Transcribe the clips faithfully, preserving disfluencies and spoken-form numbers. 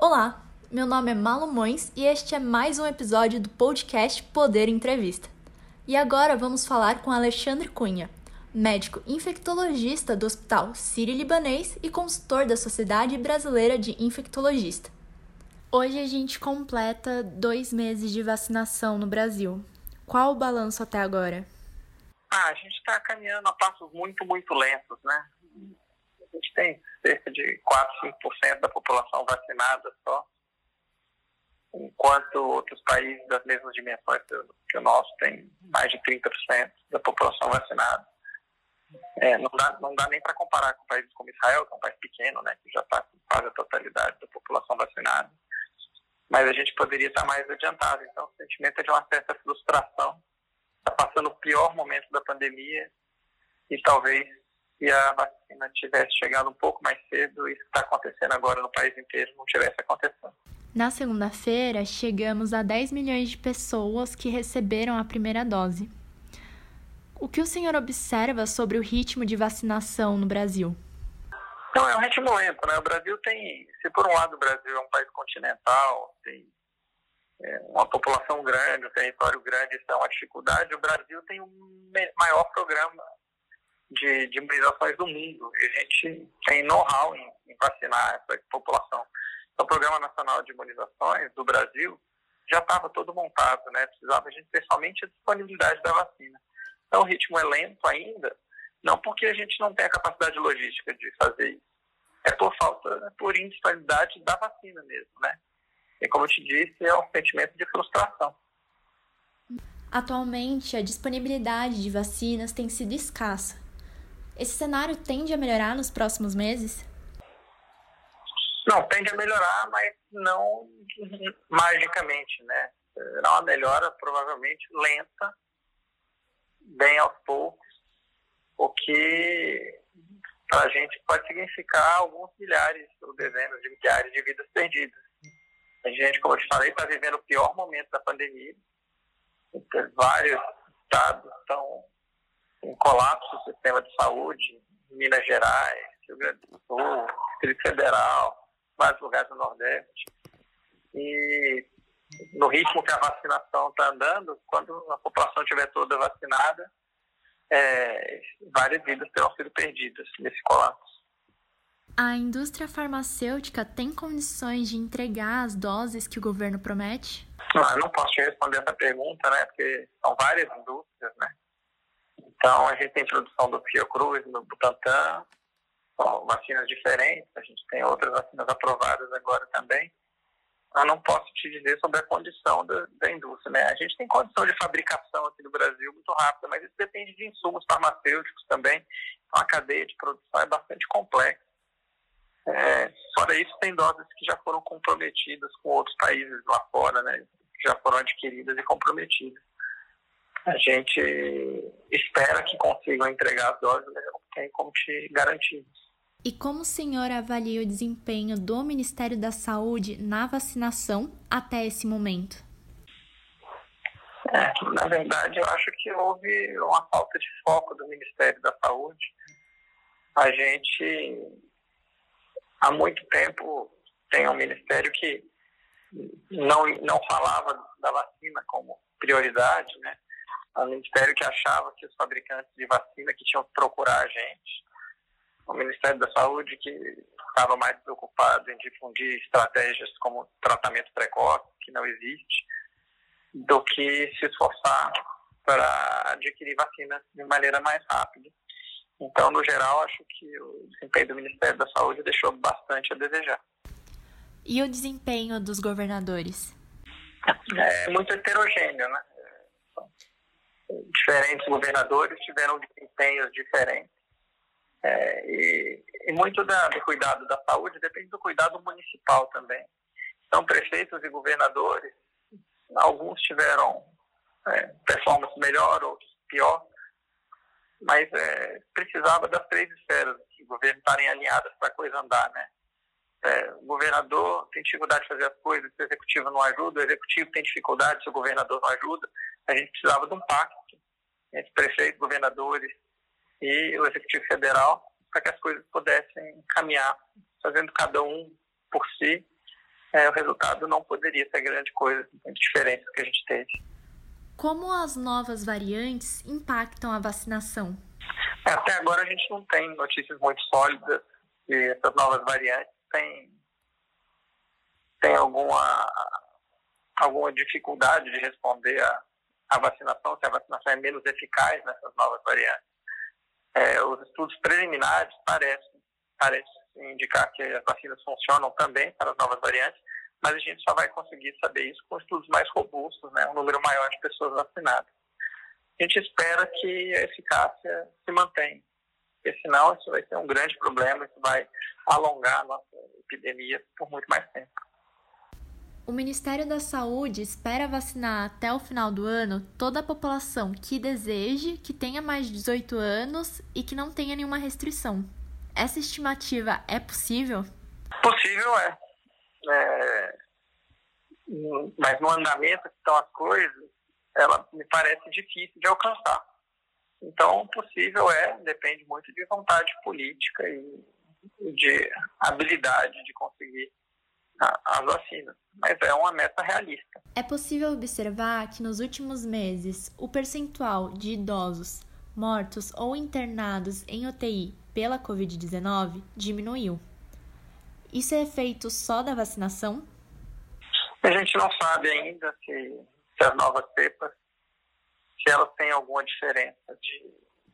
Olá, meu nome é Malu Mões e este é mais um episódio do podcast Poder Entrevista. E agora vamos falar com Alexandre Cunha, médico infectologista do Hospital Sírio-Libanês e consultor da Sociedade Brasileira de Infectologista. Hoje a gente completa dois meses de vacinação no Brasil. Qual o balanço até agora? Ah, a gente está caminhando a passos muito, muito lentos, né? A gente tem cerca de quatro, cinco por cento da população vacinada só, enquanto outros países das mesmas dimensões que o nosso têm mais de trinta por cento da população vacinada. É, não dá, não dá nem para comparar com países como Israel, que é um país pequeno, né, que já está com quase a totalidade da população vacinada. Mas a gente poderia estar mais adiantado. Então, o sentimento é de uma certa frustração. Está passando o pior momento da pandemia e talvez se a vacina tivesse chegado um pouco mais cedo, isso que está acontecendo agora no país inteiro não tivesse acontecido. Na segunda-feira, chegamos a dez milhões de pessoas que receberam a primeira dose. O que o senhor observa sobre o ritmo de vacinação no Brasil? Então, é um ritmo lento, né? O Brasil tem, se por um lado o Brasil é um país continental, tem é, uma população grande, um território grande, isso é uma dificuldade, o Brasil tem o maior programa de, de imunizações do mundo. E a gente tem know-how em, em vacinar essa população. Então, o Programa Nacional de Imunizações do Brasil já estava todo montado, né? Precisava a gente ter somente a disponibilidade da vacina. Então, o ritmo é lento ainda, não porque a gente não tem a capacidade logística de fazer isso. É por falta, é por indisponibilidade da vacina mesmo, né? E como eu te disse, é um sentimento de frustração. Atualmente, a disponibilidade de vacinas tem sido escassa. Esse cenário tende a melhorar nos próximos meses? Não, tende a melhorar, mas não magicamente, né? Será uma melhora provavelmente lenta, bem aos poucos, o que para a gente pode significar alguns milhares ou dezenas de milhares de vidas perdidas. A gente, como eu te falei, está vivendo o pior momento da pandemia. Então, vários estados estão em colapso do sistema de saúde, Minas Gerais, Rio Grande do Sul, Distrito Federal, vários lugares do Nordeste. E no ritmo que a vacinação está andando, quando a população estiver toda vacinada, é, várias vidas terão sido perdidas nesse colapso. A indústria farmacêutica tem condições de entregar as doses que o governo promete? Não, eu não posso te responder essa pergunta, né? Porque são várias indústrias, né? Então, a gente tem produção do Fiocruz, do Butantan, são vacinas diferentes, a gente tem outras vacinas aprovadas agora também. Eu não posso te dizer sobre a condição da, da indústria, né? A gente tem condição de fabricação aqui no Brasil muito rápida, mas isso depende de insumos farmacêuticos também. Então, a cadeia de produção é bastante complexa. É, fora isso, tem doses que já foram comprometidas com outros países lá fora, né? Que já foram adquiridas e comprometidas. A gente espera que consigam entregar as doses, mas eu não tenho como te garantir. E como o senhor avalia o desempenho do Ministério da Saúde na vacinação até esse momento? É, na verdade, eu acho que houve uma falta de foco do Ministério da Saúde. A gente, há muito tempo, tem um ministério que não, não falava da vacina como prioridade, né? Um ministério que achava que os fabricantes de vacina que tinham que procurar a gente. O Ministério da Saúde que estava mais preocupado em difundir estratégias como tratamento precoce, que não existe, do que se esforçar para adquirir vacinas de maneira mais rápida. Então, no geral, acho que o desempenho do Ministério da Saúde deixou bastante a desejar. E o desempenho dos governadores? É muito heterogêneo, né? Diferentes governadores tiveram desempenhos diferentes. É, e, e muito da, do cuidado da saúde depende do cuidado municipal também. Então, prefeitos e governadores, alguns tiveram é, performance melhor, outros pior, mas é, precisava das três esferas do governo estarem alinhadas para a coisa andar, né? É, o governador tem dificuldade de fazer as coisas, se o executivo não ajuda, o executivo tem dificuldade se o governador não ajuda. A gente precisava de um pacto entre prefeitos, governadores e o Executivo Federal para que as coisas pudessem caminhar, fazendo cada um por si é, o resultado não poderia ser grande coisa, muito diferente do que a gente teve. Como as novas variantes impactam a vacinação? Até agora a gente não tem notícias muito sólidas que essas novas variantes têm, têm alguma, alguma dificuldade de responder à, à vacinação, se a vacinação é menos eficaz nessas novas variantes. É, os estudos preliminares parecem, parecem indicar que as vacinas funcionam também para as novas variantes, mas a gente só vai conseguir saber isso com estudos mais robustos, né, um número maior de pessoas vacinadas. A gente espera que a eficácia se mantenha, porque senão isso vai ser um grande problema, isso vai alongar a nossa epidemia por muito mais tempo. O Ministério da Saúde espera vacinar até o final do ano toda a população que deseje, que tenha mais de dezoito anos e que não tenha nenhuma restrição. Essa estimativa é possível? Possível é. é mas no andamento que estão as coisas, ela me parece difícil de alcançar. Então, possível é, depende muito de vontade política e de habilidade de conseguir as vacinas. Mas é uma meta realista. É possível observar que nos últimos meses o percentual de idosos mortos ou internados em U T I pela covid dezenove diminuiu. Isso é efeito só da vacinação? A gente não sabe ainda se, se as novas cepas, se elas têm alguma diferença de,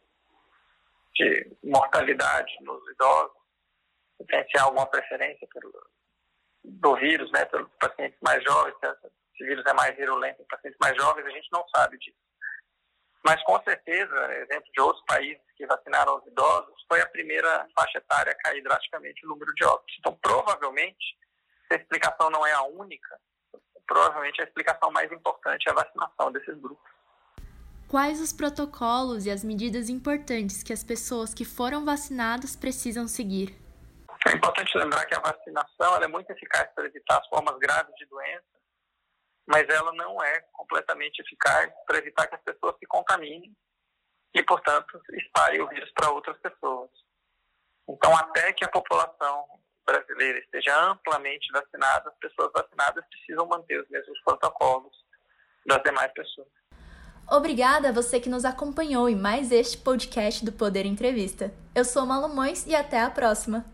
de mortalidade nos idosos, se tem se há alguma preferência pelo, do vírus, né, pelos pacientes mais jovens, se esse vírus é mais virulento em pacientes mais jovens, a gente não sabe disso. Mas, com certeza, exemplo de outros países que vacinaram os idosos, foi a primeira faixa etária a cair drasticamente o número de óbitos. Então, provavelmente, se a explicação não é a única, provavelmente a explicação mais importante é a vacinação desses grupos. Quais os protocolos e as medidas importantes que as pessoas que foram vacinadas precisam seguir? É importante lembrar que a vacinação ela é muito eficaz para evitar as formas graves de doença, mas ela não é completamente eficaz para evitar que as pessoas se contaminem e, portanto, espalhem o vírus para outras pessoas. Então, até que a população brasileira esteja amplamente vacinada, as pessoas vacinadas precisam manter os mesmos protocolos das demais pessoas. Obrigada a você que nos acompanhou em mais este podcast do Poder Entrevista. Eu sou Malu Mões e até a próxima!